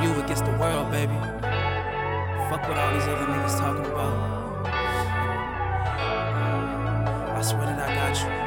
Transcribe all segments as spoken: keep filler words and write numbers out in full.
you against the world, baby. Fuck what all these other niggas talking about. I swear that I got you.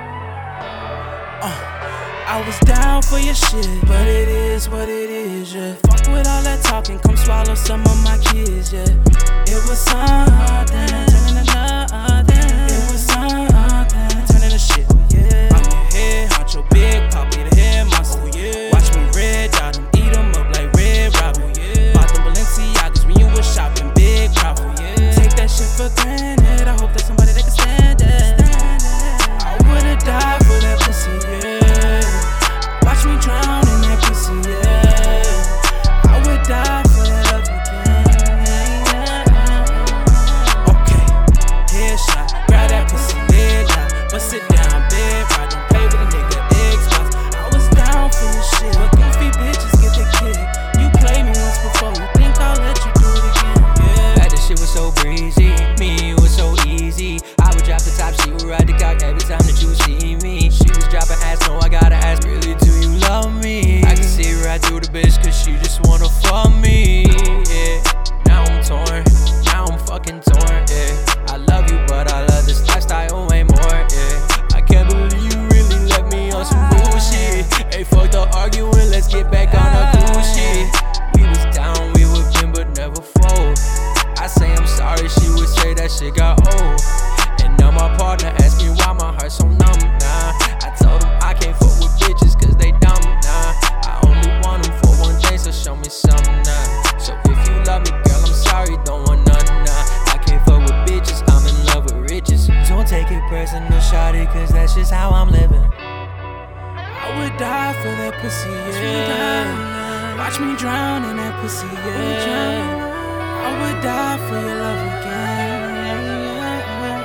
Uh, I was down for your shit, but it is what it is, yeah. Fuck with all that talking, come swallow some of my kids, yeah. It was something, turning to nothing. It was something, turning to shit, yeah. I'm your head honcho, big poppy, the head monster, oh, yeah. Watch me red dot them, eat them up like Red Robin, oh, yeah. Bought them Balenciagas when you was shopping, big profit, oh, yeah. Take that shit for granted, I hope that somebody that can stand it. I would've died for that pussy, yeah. Watch me drown in that pussy, yeah. I would die for that love again, yeah. Okay, headshot, grab that pussy, leg out, but sit down, bed right, don't play with a nigga, Xbox. I was down for your shit, but goofy bitches get the kick. You played me once before, you think I'll let you do it again, yeah. That shit was so breezy, me, it was so easy. I would drop the top, she would ride the cock every time that you see me. She was dropping ass, no, I gotta ask, really, do you love me? I can see right through the bitch, cause she just wanna fuck me, yeah. Now I'm torn, now I'm fucking torn, yeah. I love you, but I love this lifestyle way more, yeah. I can't believe you really left me on some bullshit. Hey, fuck the arguing, let's get back on our cool shit. We was down, we would win, but never fold. I say I'm sorry, she would say that shit got old. And now my partner asks me why my heart's so numb, nah. I told him I can't fuck with bitches cause they dumb, nah. I only want them for one thing, so show me some, nah. So if you love me, girl, I'm sorry, don't want none, nah. I can't fuck with bitches, I'm in love with riches. Don't take it personal, shawty, cause that's just how I'm living. I would die for that pussy, yeah. Watch me drown in that pussy, yeah. I would die for your love again, yeah.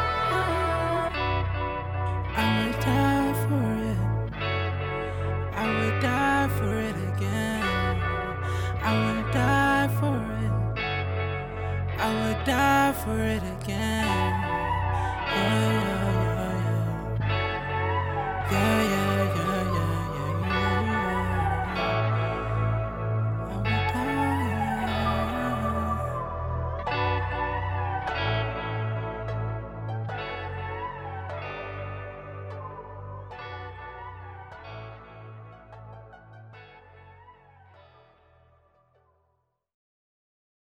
I would die for it. I would die for it again. I would die for it. I would die for it again, yeah.